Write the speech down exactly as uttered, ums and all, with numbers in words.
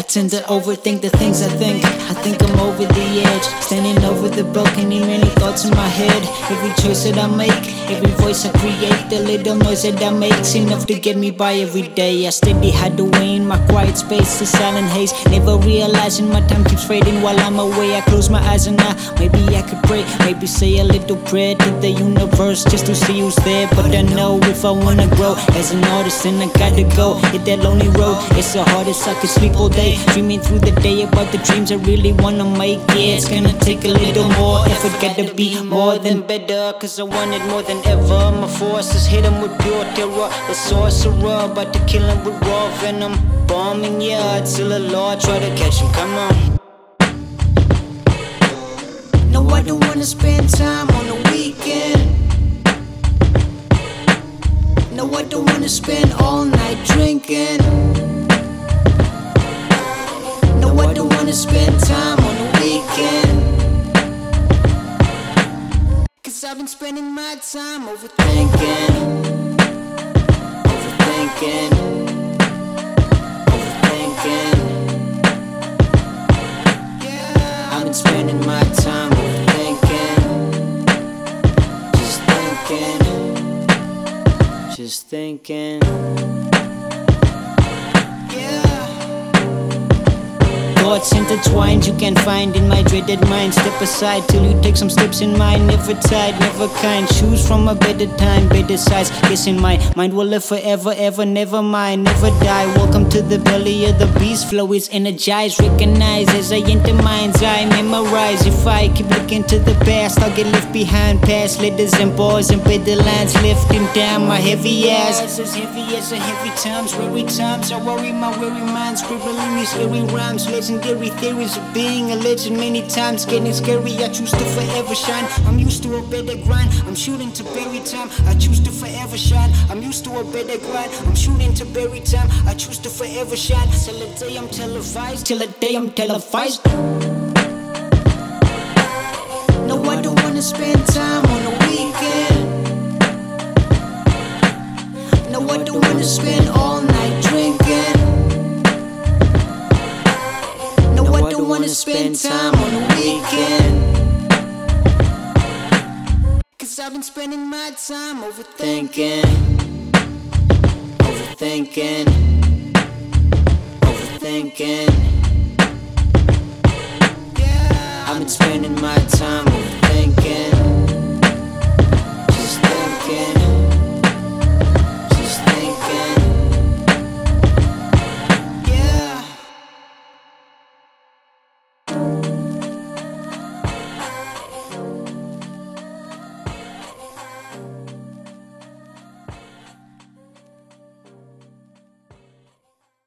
tend to overthink the things I think. I think I'm over the edge, standing over the broken, many thoughts in my head. Every choice that I make, every voice I create, the little noise that I make's enough to get me by every day. I steady hide away in my quiet space, the silent haze, never realizing my time keeps fading while I'm away. I close my eyes and I, maybe I could pray, maybe say a little prayer to the universe just to see who's there. But I know if I wanna grow as an artist, then I gotta go hit that lonely road. It's the hardest, I could sleep all day, dreaming through the day about the dreams I really wanna make. Yeah, it's gonna take a little more effort, gotta be more than better, cause I want it more than ever. My forces hit them with pure terror, the sorcerer about to kill him with raw venom. Bombing, yeah, till the law try to catch him, come on. No, I don't wanna spend time on the weekend. No, I don't wanna spend all night drinking. No, I don't wanna spend time on the weekend, cause I've been spending my time overthinking. Overthinking. Overthinking. Yeah, I've been spending my time overthinking. Just thinking. Just thinking. Thoughts intertwined, you can find in my dreaded mind. Step aside till you take some steps in mine. Never tied, never kind. Choose from a better time, better size. Guessing my mind will live forever, ever, never mind, never die. Welcome to the belly of the beast. Flow is energized, recognize as I enter mind's eye. Memorize, if I keep looking to the past, I'll get left behind. Past letters and bars and better lines, lifting down my heavy ass. As heavy as the heavy times, weary times. I worry my weary mind, scribbling these eerie rhymes. Legendary theories of being a legend many times. Getting scary, I choose to forever shine. I'm used to a better grind, I'm shooting to bury time. I choose to forever shine. I'm used to a better grind, I'm shooting to bury time. I choose to forever shine. Till the day I'm televised, till the day I'm televised. No, I don't wanna spend time on the weekend. No, I don't wanna spend all night drinking. I don't wanna spend time on the weekend, cause I've been spending my time overthinking. Overthinking. Overthinking. Yeah, I've been spending my time overthinking.